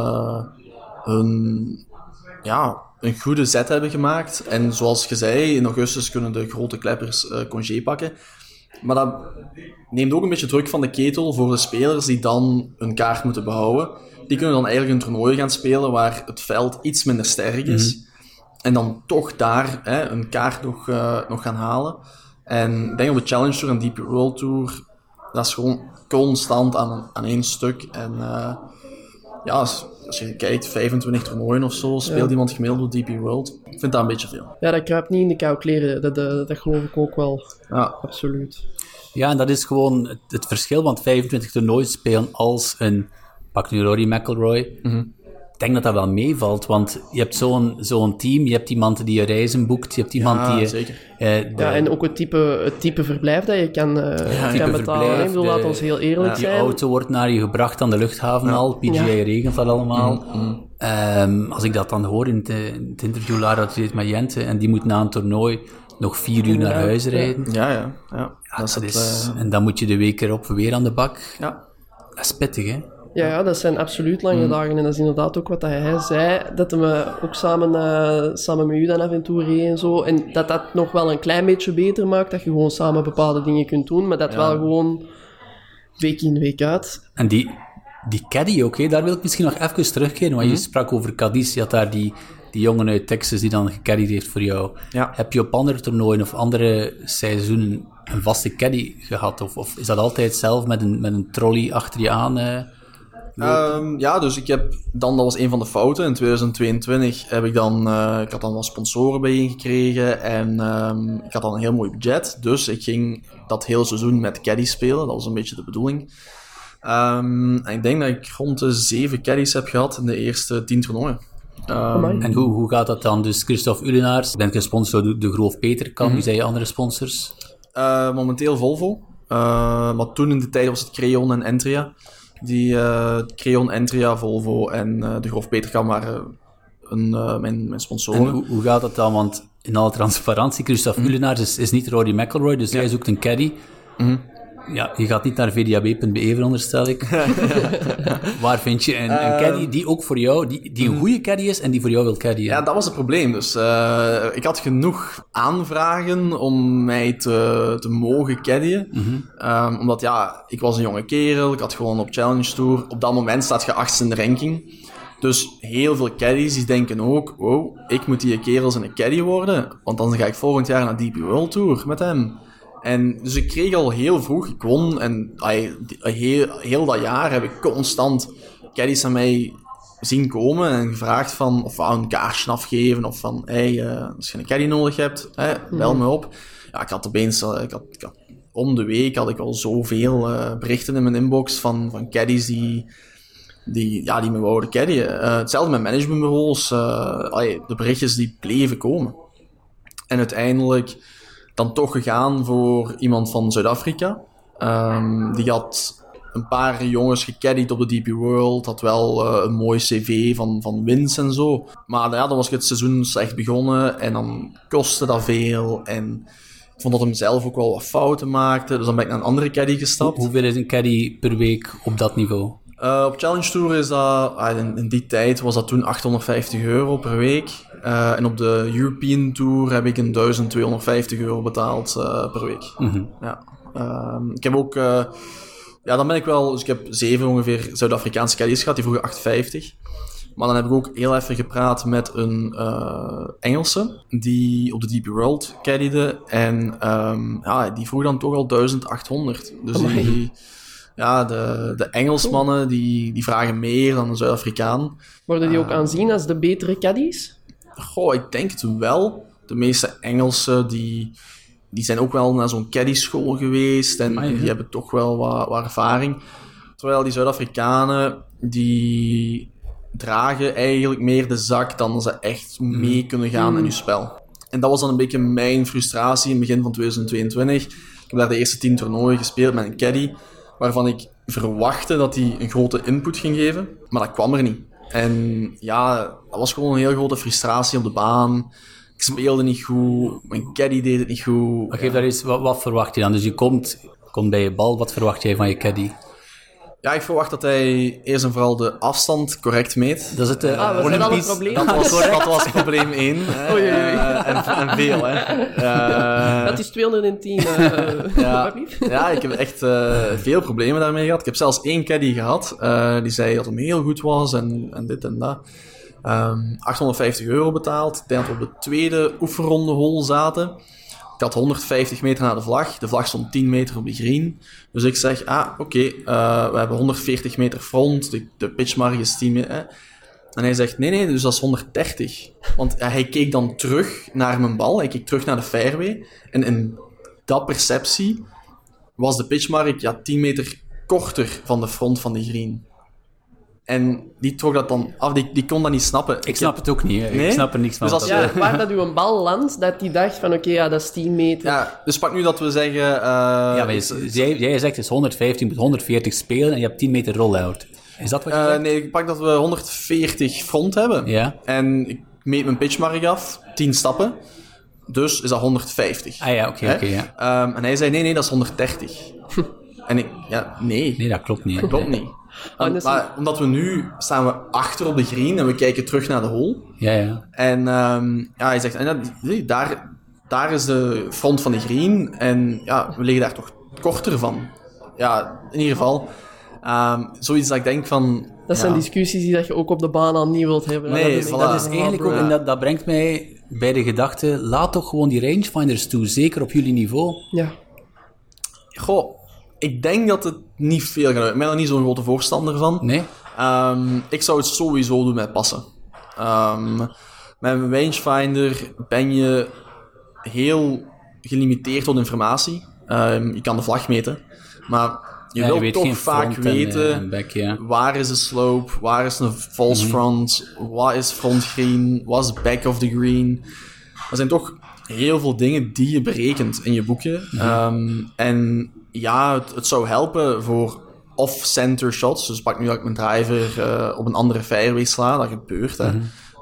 Speaker 2: een goede zet hebben gemaakt. En zoals je zei, in augustus kunnen de grote kleppers congé pakken. Maar dat neemt ook een beetje druk van de ketel voor de spelers die dan hun kaart moeten behouden. Die kunnen dan eigenlijk een toernooi gaan spelen waar het veld iets minder sterk is. En dan toch daar een kaart nog gaan halen. En ik denk op de Challenge Tour en DP World Tour, dat is gewoon constant aan één stuk. En als je kijkt, 25 toernooien of zo, speelt iemand gemiddeld op DP World. Ik vind dat een beetje veel.
Speaker 3: Ja, dat kruipt niet in de koude kleren. Dat geloof ik ook wel. Ja. Absoluut.
Speaker 5: Ja, en dat is gewoon het verschil van 25 toernooien spelen als pak nu Rory McIlroy. Ik denk dat dat wel meevalt, want je hebt zo'n team, je hebt iemand die je reizen boekt, je hebt iemand die...
Speaker 2: Zeker.
Speaker 3: En ook het type verblijf dat je kan betalen. Ik bedoel, laat ons heel eerlijk zijn.
Speaker 5: Je auto wordt naar je gebracht aan de luchthaven al, PGA regelt dat allemaal. Als ik dat dan hoor in het interview, Lara deed met Jente, en die moet na een toernooi nog 4 uur naar huis rijden.
Speaker 2: Ja.
Speaker 5: En dan moet je de week erop weer aan de bak.
Speaker 2: Ja.
Speaker 5: Dat is pittig, hè?
Speaker 3: Ja, dat zijn absoluut lange dagen. En dat is inderdaad ook wat hij zei, dat we ook samen met u dan af en toe reden en zo. En dat nog wel een klein beetje beter maakt, dat je gewoon samen bepaalde dingen kunt doen, maar dat wel gewoon week in, week uit.
Speaker 5: En die caddy ook, hè, daar wil ik misschien nog even terugkeren, want je sprak over Cadiz, je had daar die jongen uit Texas die dan gecaddied heeft voor jou.
Speaker 2: Ja.
Speaker 5: Heb je op andere toernooien of andere seizoenen een vaste caddy gehad? Of is dat altijd zelf met een trolley achter je aan?
Speaker 2: Ja, dus ik heb dan, dat was een van de fouten. In 2022 heb ik dan, ik had dan wat sponsoren bijeengekregen en ik had dan een heel mooi budget. Dus ik ging dat hele seizoen met caddies spelen. Dat was een beetje de bedoeling. En ik denk dat ik rond de 7 caddies heb gehad in de eerste 10 toernooien.
Speaker 5: En hoe gaat dat dan? Dus Christophe Ulenaars, je bent gesponsord door de Groof Peterkamp. Wie zijn je andere sponsors?
Speaker 2: Momenteel Volvo. Maar toen in de tijd was het Creon en Entria. Die Creon, Entria, Volvo en de Groof Peterkamp waren mijn sponsoren.
Speaker 5: En hoe gaat dat dan? Want in alle transparantie, Christophe Ulenaars is niet Rory McIlroy, dus jij zoekt een caddy. Ja, je gaat niet naar vdab.be, veronderstel ik. Waar vind je een caddy die ook voor jou, die een goede caddy is en die voor jou wil caddyen?
Speaker 2: Ja, dat was het probleem. Dus ik had genoeg aanvragen om mij te mogen caddyen. Omdat ja, ik was een jonge kerel, ik had gewoon op Challenge Tour. Op dat moment staat je 8e in de ranking. Dus heel veel caddies die denken ook, wow, ik moet die kerels een caddy worden, want dan ga ik volgend jaar naar DP World Tour met hem. En dus ik kreeg al heel vroeg, ik won en heel dat jaar heb ik constant caddies aan mij zien komen en gevraagd van, of een kaartje afgeven, of van, als je een caddy nodig hebt, bel me op. Ja, ik had opeens, om de week had ik al zoveel berichten in mijn inbox van caddies die me wouden caddyen. Hetzelfde met managementbureaus, de berichtjes die bleven komen. En uiteindelijk dan toch gegaan voor iemand van Zuid-Afrika. Die had een paar jongens gecaddied op de DP World, had wel een mooi cv van wins en zo. Maar ja, dan was ik het seizoen slecht begonnen en dan kostte dat veel. En ik vond dat hem zelf ook wel wat fouten maakte, dus dan ben ik naar een andere caddy gestapt.
Speaker 5: Hoeveel is een caddy per week op dat niveau?
Speaker 2: Op Challenge Tour is dat, in die tijd was dat toen €850 per week. En op de European Tour heb ik €1.250 betaald per week. Ja. Ik heb ook, dan ben ik wel, dus ik heb 7 ongeveer Zuid-Afrikaanse caddies gehad, die vroegen €850. Maar dan heb ik ook heel even gepraat met een Engelse, die op de DP World caddyde. En die vroeg dan toch al €1.800. Dus de Engelsmannen, die vragen meer dan een Zuid-Afrikaan.
Speaker 3: Worden die ook aanzien als de betere caddies?
Speaker 2: Goh, ik denk het wel. De meeste Engelsen, die zijn ook wel naar zo'n caddyschool geweest. En die hebben toch wel wat ervaring. Terwijl die Zuid-Afrikanen, die dragen eigenlijk meer de zak dan ze echt mee kunnen gaan in je spel. En dat was dan een beetje mijn frustratie in het begin van 2022. Ik heb daar de eerste 10 toernooien gespeeld met een caddy, waarvan ik verwachtte dat hij een grote input ging geven, maar dat kwam er niet. En ja, dat was gewoon een heel grote frustratie op de baan. Ik speelde niet goed, mijn caddy deed het niet goed.
Speaker 5: Maar geef daar eens, wat verwacht je dan? Dus je komt bij je bal, wat verwacht jij van je caddy?
Speaker 2: Ja, ik verwacht dat hij eerst en vooral de afstand correct meet.
Speaker 5: Dat is het
Speaker 3: Olympisch.
Speaker 2: Dat was probleem 1. En veel, hè.
Speaker 3: Dat is 210.
Speaker 2: Ja, ik heb echt veel problemen daarmee gehad. Ik heb zelfs 1 caddy gehad. Die zei dat hem heel goed was en dit en dat. €850 betaald. Ik denk dat we op de tweede oefenronde hole zaten. Ik had 150 meter naar de vlag. De vlag stond 10 meter op de green. Dus ik zeg, oké, we hebben 140 meter front. De pitchmarge is 10 meter. En hij zegt, nee, dus dat is 130. Want hij keek dan terug naar mijn bal. Hij keek terug naar de fairway. En in dat perceptie was de pitchmarge 10 meter korter van de front van de green. En die trok dat dan af, die kon dat niet snappen.
Speaker 5: Ik snap het ook niet, hè.
Speaker 2: Nee?
Speaker 5: Ik snap er niks van.
Speaker 2: Dus
Speaker 3: waar dat uw bal landt, dat die dacht van oké, dat is 10 meter.
Speaker 2: Ja, dus pak nu dat we zeggen...
Speaker 5: maar jij zegt het is 150, je moet 140 spelen en je hebt 10 meter roll-out. Is dat wat je zegt?
Speaker 2: Nee, ik pak dat we 140 front hebben.
Speaker 5: Ja.
Speaker 2: En ik meet mijn pitchmarge af, 10 stappen. Dus is dat 150.
Speaker 5: Oké.
Speaker 2: En hij zei, nee, dat is 130. En ik, nee.
Speaker 5: Nee, dat klopt niet.
Speaker 2: Dat klopt niet. Maar omdat we nu staan we achter op de green en we kijken terug naar de hole.
Speaker 5: Ja.
Speaker 2: En hij zegt, daar is de front van de green en ja, we liggen daar toch korter van. Ja, in ieder geval. Zoiets dat ik denk van...
Speaker 3: Dat zijn discussies die dat je ook op de baan al niet wilt hebben.
Speaker 2: Nee,
Speaker 5: Dat is eigenlijk ook, en dat brengt mij bij de gedachte, laat toch gewoon die rangefinders toe, zeker op jullie niveau.
Speaker 3: Ja.
Speaker 2: Goh, ik denk dat het niet veel gaat. Ik ben er niet zo'n grote voorstander van.
Speaker 5: Nee?
Speaker 2: Ik zou het sowieso doen met passen. Met een rangefinder ben je heel gelimiteerd tot informatie. Je kan de vlag meten, maar je wilt toch vaak weten waar is de slope, waar is een false front, wat is front green, wat is back of the green. Er zijn toch heel veel dingen die je berekent in je boekje. En ja, het zou helpen voor off-center shots. Dus pak nu dat ik mijn driver op een andere fairway sla, dat gebeurt. Hè.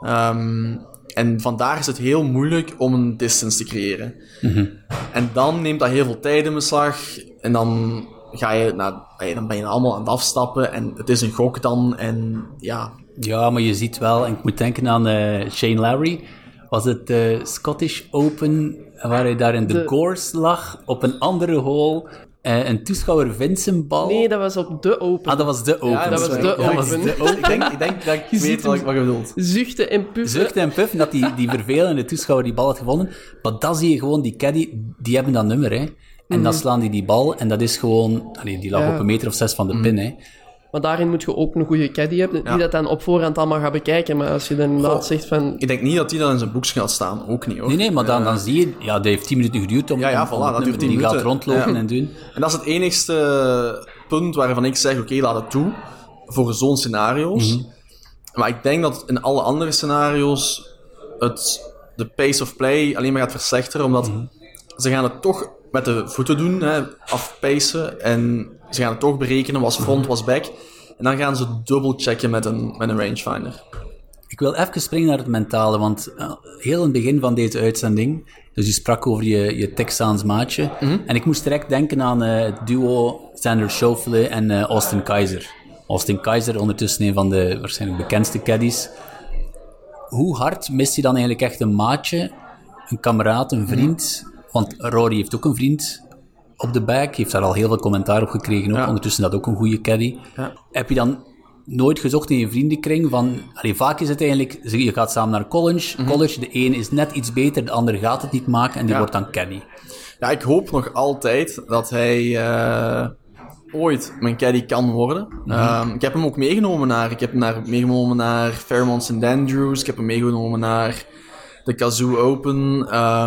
Speaker 2: En vandaar is het heel moeilijk om een distance te creëren. En dan neemt dat heel veel tijd in beslag. En dan dan ben je allemaal aan het afstappen. En het is een gok dan. En ja...
Speaker 5: Ja, maar je ziet wel, en ik moet denken aan Shane Lowry. Was het de Scottish Open, waar hij daar in de Gorse lag, op een andere hole... een toeschouwer vindt zijn bal.
Speaker 3: Nee, dat was op de Open.
Speaker 5: Ah, dat was de Open.
Speaker 3: Ja, dat was de Open.
Speaker 2: Ik denk dat ik weet wat je bedoelt.
Speaker 3: Zuchten en puffen.
Speaker 5: Zuchten en puffen, dat die vervelende toeschouwer die bal had gewonnen. Maar dan zie je gewoon, die caddy, die hebben dat nummer, hè. En dan slaan die bal, en dat is gewoon... die lag op 1 meter of 6 van de pin, hè.
Speaker 3: Maar daarin moet je ook een goede caddy hebben, die dat dan op voorhand allemaal gaat bekijken. Maar als je dan inderdaad zegt van...
Speaker 2: Ik denk niet dat die dan in zijn boekje gaat staan. Ook niet, hoor.
Speaker 5: Nee, maar dan zie je... Ja, dat heeft 10 minuten geduurd om...
Speaker 2: Voilà, dat duurt 10
Speaker 5: die
Speaker 2: minuten.
Speaker 5: gaat rondlopen en doen.
Speaker 2: En dat is het enigste punt waarvan ik zeg, oké, laat het toe. Voor zo'n scenario's. Maar ik denk dat in alle andere scenario's de pace of play alleen maar gaat verslechteren, omdat ze gaan het toch met de voeten doen, hè, afpacen, en ze gaan het toch berekenen, was front, was back. En dan gaan ze dubbelchecken met een rangefinder.
Speaker 5: Ik wil even springen naar het mentale, want heel in het begin van deze uitzending, dus je sprak over je Texaans maatje, en ik moest direct denken aan het duo Xander Schauffele en Austin Keizer. Austin Keizer, ondertussen een van de waarschijnlijk bekendste caddies. Hoe hard mist je dan eigenlijk echt een maatje, een kameraad, een vriend? Want Rory heeft ook een vriend op de bag, heeft daar al heel veel commentaar op gekregen ook. Ondertussen dat ook een goede caddy. Ja. Heb je dan nooit gezocht in je vriendenkring van... vaak is het eigenlijk, je gaat samen naar college. College, de een is net iets beter, de ander gaat het niet maken en die wordt dan caddy.
Speaker 2: Ja, ik hoop nog altijd dat hij ooit mijn caddy kan worden. Ik heb hem ook meegenomen naar Fairmont St. Andrews. Ik heb hem meegenomen naar de Kazoo Open.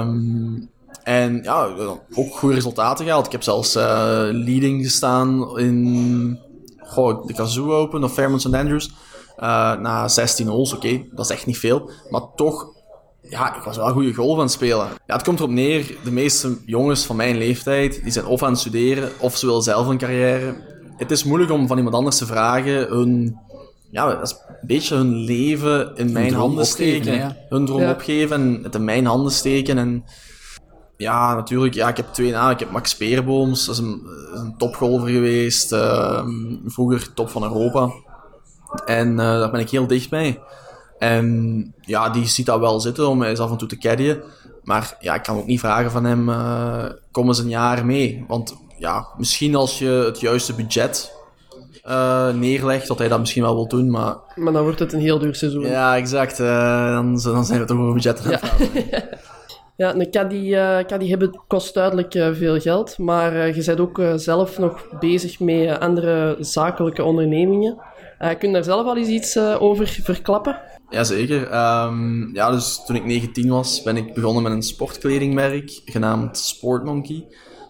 Speaker 2: En ja, ook goede resultaten gehaald. Ik heb zelfs leading gestaan in de Kazoo Open of Fairmont St. Andrews. Na 16 holes, oké, dat is echt niet veel. Maar toch, ja, ik was wel een goede golf aan het spelen. Ja, het komt erop neer, de meeste jongens van mijn leeftijd, die zijn of aan het studeren, of ze willen zelf een carrière. Het is moeilijk om van iemand anders te vragen dat is een beetje hun leven in mijn handen steken. Ja. Hun droom opgeven en het in mijn handen steken. En ja, natuurlijk, ik heb 2 namen. Ik heb Max Peerbooms, dat is een topgolfer geweest. Vroeger top van Europa. En daar ben ik heel dicht mee. En ja, die ziet dat wel zitten om eens af en toe te caddyen. Maar ja, ik kan ook niet vragen van hem, kom eens een jaar mee. Want ja, misschien als je het juiste budget neerlegt, dat hij dat misschien wel wil doen, maar
Speaker 3: dan wordt het een heel duur seizoen.
Speaker 2: Ja, exact. Dan zijn we toch over budget aan het praten.
Speaker 3: Ja, een caddy hebben kost duidelijk veel geld, maar je bent ook zelf nog bezig met andere zakelijke ondernemingen. Kun je daar zelf al eens iets over verklappen?
Speaker 2: Jazeker. Dus toen ik 19 was, ben ik begonnen met een sportkledingmerk genaamd Sportmonkey.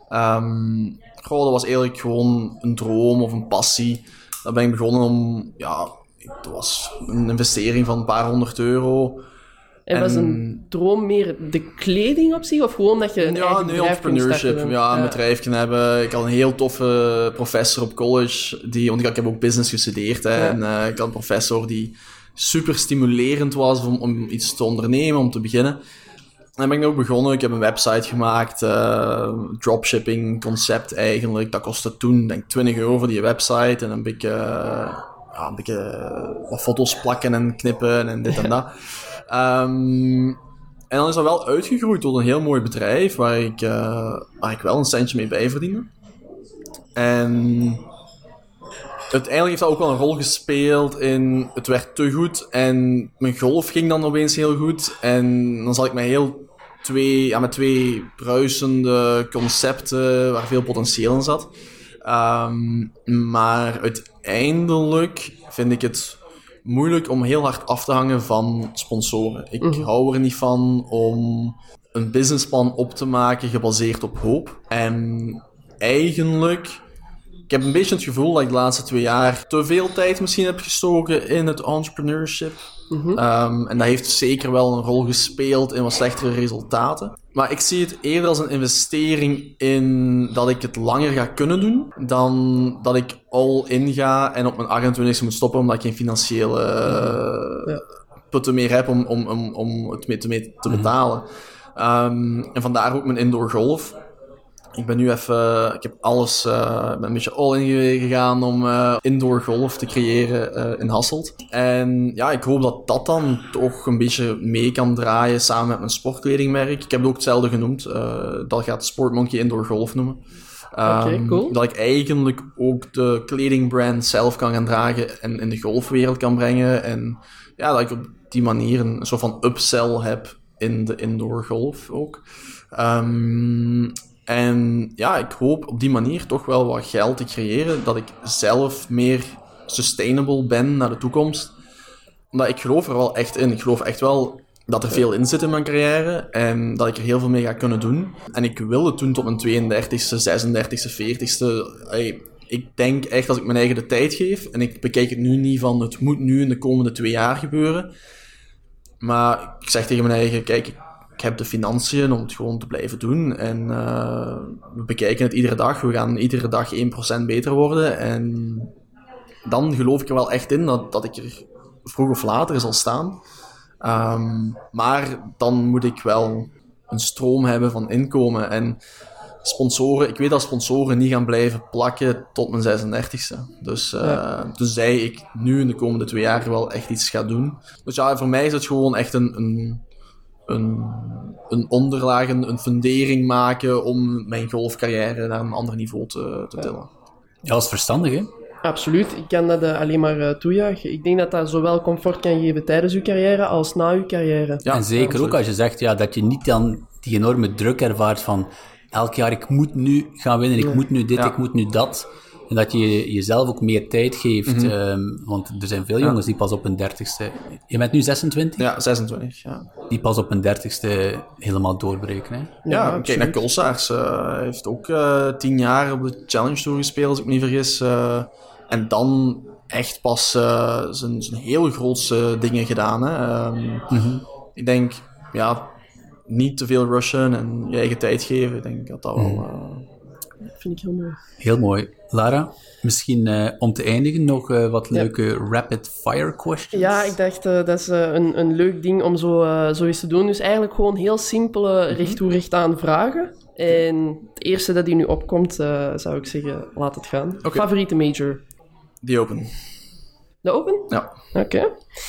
Speaker 2: Dat was eigenlijk gewoon een droom of een passie. Daar ben ik begonnen om... Ja, het was een investering van een paar €100.
Speaker 3: En was een droom meer de kleding op zich? Of gewoon dat je een eigen bedrijf
Speaker 2: entrepreneurship. Een bedrijf kunnen hebben. Ik had een heel toffe professor op college. Want ik heb ook business gestudeerd. Hè, en ik had een professor die super stimulerend was om iets te ondernemen, om te beginnen. En ben ik ook begonnen. Ik heb een website gemaakt. Dropshipping concept eigenlijk. Dat kostte toen denk ik €20 voor die website. En een beetje wat foto's plakken en knippen en dit en dat. En dan is dat wel uitgegroeid tot een heel mooi bedrijf waar ik wel een centje mee bijverdiende. En uiteindelijk heeft dat ook wel een rol gespeeld in het werd te goed en mijn golf ging dan opeens heel goed. En dan zat ik met twee bruisende concepten waar veel potentieel in zat. Maar uiteindelijk vind ik het moeilijk om heel hard af te hangen van sponsoren. Ik hou er niet van om een businessplan op te maken gebaseerd op hoop. En eigenlijk, ik heb een beetje het gevoel dat ik de laatste 2 jaar te veel tijd misschien heb gestoken in het entrepreneurship. En dat heeft zeker wel een rol gespeeld in wat slechtere resultaten. Maar ik zie het eerder als een investering in dat ik het langer ga kunnen doen, dan dat ik all in ga en op mijn 28e moet stoppen omdat ik geen financiële putten meer heb om het mee te betalen. En vandaar ook mijn indoor golf. Ik ben nu ik heb alles, ben een beetje all-in gegaan om indoor golf te creëren in Hasselt. En ja, ik hoop dat dat dan toch een beetje mee kan draaien samen met mijn sportkledingmerk. Ik heb het ook hetzelfde genoemd. Dat gaat Sportmonkey Indoor Golf noemen.
Speaker 3: Oké, cool.
Speaker 2: Dat ik eigenlijk ook de kledingbrand zelf kan gaan dragen en in de golfwereld kan brengen. En ja, dat ik op die manier een soort van upsell heb in de indoor golf ook. En ja, ik hoop op die manier toch wel wat geld te creëren, dat ik zelf meer sustainable ben naar de toekomst. Omdat ik geloof er wel echt in. Ik geloof echt wel dat er veel in zit in mijn carrière en dat ik er heel veel mee ga kunnen doen. En ik wil het doen tot mijn 32e, 36e, 40e. Ik denk echt als ik mijn eigen de tijd geef en ik bekijk het nu niet van het moet nu in de komende 2 jaar gebeuren. Maar ik zeg tegen mijn eigen, kijk, ik heb de financiën om het gewoon te blijven doen. En we bekijken het iedere dag. We gaan iedere dag 1% beter worden. En dan geloof ik er wel echt in dat ik er vroeg of later zal staan. Maar dan moet ik wel een stroom hebben van inkomen. En sponsoren, ik weet dat sponsoren niet gaan blijven plakken tot mijn 36e. Dus tenzij ik nu in de komende 2 jaar wel echt iets ga doen. Dus ja, voor mij is het gewoon echt een onderlaag, een fundering maken om mijn golfcarrière naar een ander niveau te tillen.
Speaker 5: Ja, dat is verstandig, hè?
Speaker 3: Absoluut, ik kan dat alleen maar toejuichen. Ik denk dat dat zowel comfort kan geven tijdens uw carrière als na uw carrière.
Speaker 5: Ja, en zeker
Speaker 2: absoluut.
Speaker 5: ook als je zegt dat je niet dan die enorme druk ervaart van elk jaar ik moet nu gaan winnen, ik moet nu dit, ik moet nu dat. En dat je jezelf ook meer tijd geeft. Want er zijn veel jongens die pas op hun 30ste... Je bent nu 26?
Speaker 2: Ja, 26, ja.
Speaker 5: Die pas op hun 30ste helemaal doorbreken, hè?
Speaker 2: Ja, kijk naar Kolsaars. Hij heeft ook 10 jaar op de Challenge Tour gespeeld, als ik me niet vergis. En dan echt pas zijn heel grootste dingen gedaan. Hè. Ik denk, ja, niet te veel rushen en je eigen tijd geven. Ik denk dat dat wel...
Speaker 3: Dat vind ik heel mooi.
Speaker 5: Heel mooi. Lara, misschien om te eindigen nog wat leuke rapid-fire questions?
Speaker 3: Ja, ik dacht dat is een leuk ding om zo eens te doen. Dus eigenlijk gewoon heel simpele recht toe recht aan vragen. En het eerste dat hier nu opkomt, zou ik zeggen, laat het gaan.
Speaker 2: Okay.
Speaker 3: Favoriete major?
Speaker 2: The Open.
Speaker 3: De Open?
Speaker 2: Ja.
Speaker 3: Oké.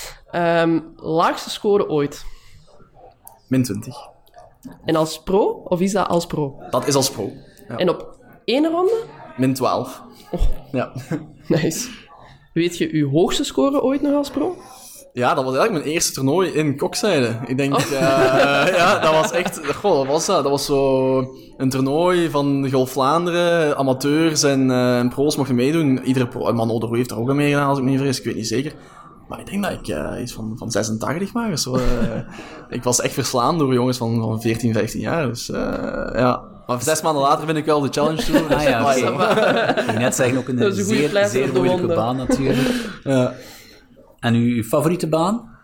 Speaker 3: Laagste score ooit?
Speaker 2: Min 20.
Speaker 3: En als pro? Of is dat als pro?
Speaker 2: Dat is als pro. Ja.
Speaker 3: En op 1 ronde?
Speaker 2: Min 12.
Speaker 3: Oh.
Speaker 2: Ja.
Speaker 3: Nice. Weet je uw hoogste score ooit nog als pro?
Speaker 2: Ja, dat was eigenlijk mijn eerste toernooi in Kokzijde. Ik denk, ja, dat was echt... Goh, wat was dat? Dat was zo een toernooi van Golf Vlaanderen. Amateurs en pro's mochten meedoen. Iedere pro... Mano de Roe heeft er ook aan meegedaan, als ik me niet vergis. Ik weet niet zeker. Maar ik denk dat ik iets van 86 maar. Zo, ik was echt verslaan door jongens van 14, 15 jaar. Dus ja... Maar 6 maanden later ben ik wel de Challenge Tour.
Speaker 5: Ah ja, oké. Ik net zeggen, ook
Speaker 3: Dat is
Speaker 5: een
Speaker 3: een goede pleister
Speaker 5: zeer
Speaker 3: op de
Speaker 5: moeilijke
Speaker 3: wonden.
Speaker 5: baan natuurlijk.
Speaker 2: Ja.
Speaker 5: En uw favoriete baan?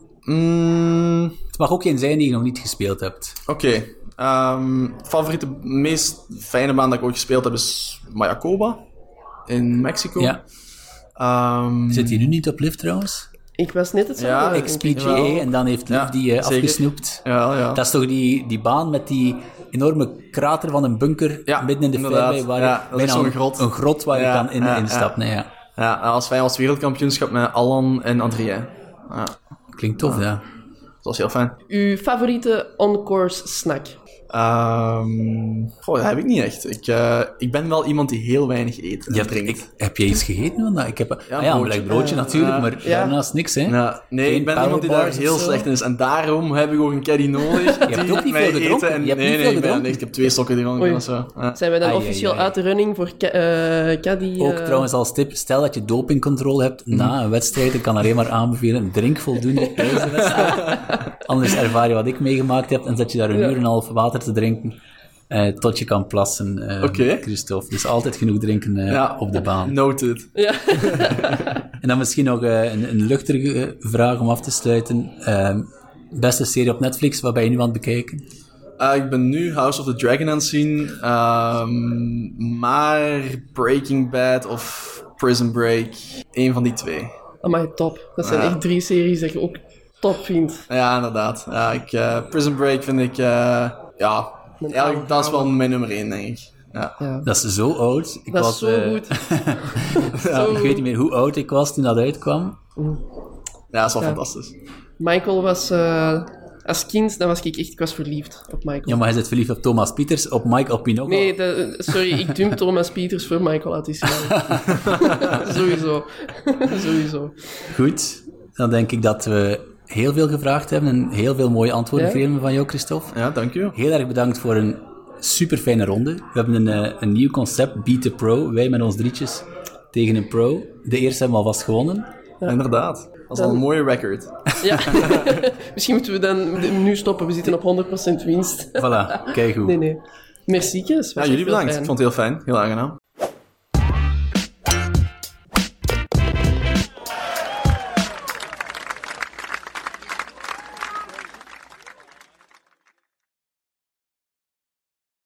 Speaker 5: Het mag ook geen zijn die je nog niet gespeeld hebt.
Speaker 2: Oké. Favoriete, meest fijne baan dat ik ooit gespeeld heb is Mayakoba in Mexico.
Speaker 5: Ja. Zit hij nu niet op lift trouwens?
Speaker 3: Ik was net hetzelfde.
Speaker 2: Ja,
Speaker 5: XPGA,
Speaker 2: Jawel.
Speaker 5: en dan heeft Liv
Speaker 2: Ja,
Speaker 5: die
Speaker 2: zeker.
Speaker 5: afgesnoept.
Speaker 2: Ja.
Speaker 5: Dat is toch die baan met die enorme krater van een bunker
Speaker 2: Ja,
Speaker 5: midden in de
Speaker 2: inderdaad.
Speaker 5: fairway, waar
Speaker 2: Ja,
Speaker 5: je
Speaker 2: dat is
Speaker 5: bijna
Speaker 2: zo'n grot.
Speaker 5: een grot waar je
Speaker 2: Ja,
Speaker 5: kan instappen. Nee, ja.
Speaker 2: Ja, als wij was wereldkampioenschap met Alan en Adrien. Ja,
Speaker 5: Klinkt tof, ja.
Speaker 2: dat was heel fijn.
Speaker 3: Uw favoriete on-course snack?
Speaker 2: Dat heb ik niet echt. Ik ben wel iemand die heel weinig eet en drinkt.
Speaker 5: Heb jij iets gegeten vandaag? Ik heb een
Speaker 2: broodje.
Speaker 5: black broodje natuurlijk, maar
Speaker 3: Ja.
Speaker 5: daarnaast niks, hè?
Speaker 2: Ja, nee,
Speaker 5: Geen
Speaker 2: ik ben iemand die daar
Speaker 5: powerbars
Speaker 2: heel
Speaker 5: of zo?
Speaker 2: slecht in is. En daarom heb ik ook een caddy nodig.
Speaker 5: Je hebt ook niet veel gedronken? Je hebt niet veel gedronken?
Speaker 2: Ik heb 2 stokken gedronken
Speaker 3: Oei.
Speaker 2: of zo. Ja.
Speaker 3: Zijn wij dan
Speaker 5: Ai,
Speaker 3: officieel
Speaker 5: ai, ai.
Speaker 3: uit de running voor caddy?
Speaker 5: Ook trouwens als tip, stel dat je dopingcontrole hebt na een wedstrijd, ik kan alleen maar aanbevelen, drink voldoende tijdens de wedstrijd. Anders ervaar je wat ik meegemaakt heb en zet je daar een uur en een half water te drinken tot je kan plassen,
Speaker 2: Oké.
Speaker 5: Christophe. Dus altijd genoeg drinken op de baan.
Speaker 2: Noted.
Speaker 3: Ja.
Speaker 5: En dan misschien nog een luchtige vraag om af te sluiten. Beste serie op Netflix, wat ben je nu aan het bekijken?
Speaker 2: Ik ben nu House of the Dragon aan het zien. Maar Breaking Bad of Prison Break. Een van die 2.
Speaker 3: Amai, top. Dat zijn echt 3 series dat je ook top vindt.
Speaker 2: Ja, inderdaad. Ja, Prison Break vind ik... eigenlijk, dat is wel mijn nummer 1, denk ik. Ja.
Speaker 3: Ja.
Speaker 5: Dat is zo oud.
Speaker 3: Dat is zo goed.
Speaker 5: Ik weet niet meer hoe oud ik was toen dat uitkwam.
Speaker 2: Ja, dat is wel fantastisch.
Speaker 3: Michael was... als kind, dan was ik was verliefd op Michael.
Speaker 5: Ja, maar hij zit verliefd op Thomas Pieters, op Michael Pinocchio.
Speaker 3: Nee, sorry, ik dump Thomas Pieters voor Michael uit die serie. Sowieso. Sowieso.
Speaker 5: Goed, dan denk ik dat we heel veel gevraagd hebben en heel veel mooie antwoorden gegeven van jou, Christophe.
Speaker 2: Ja, dank u.
Speaker 5: Heel erg bedankt voor een super fijne ronde. We hebben een nieuw concept, Beat the Pro. Wij met ons drietjes tegen een pro. De eerste hebben we alvast gewonnen.
Speaker 2: Ja. Inderdaad. Dat is al een mooie record.
Speaker 3: Ja. Misschien moeten we dan nu stoppen. We zitten op 100% winst.
Speaker 5: Voilà, kijk goed.
Speaker 3: Nee. Merci, Kes.
Speaker 2: Ja, jullie bedankt. Ik vond het heel fijn. Heel aangenaam.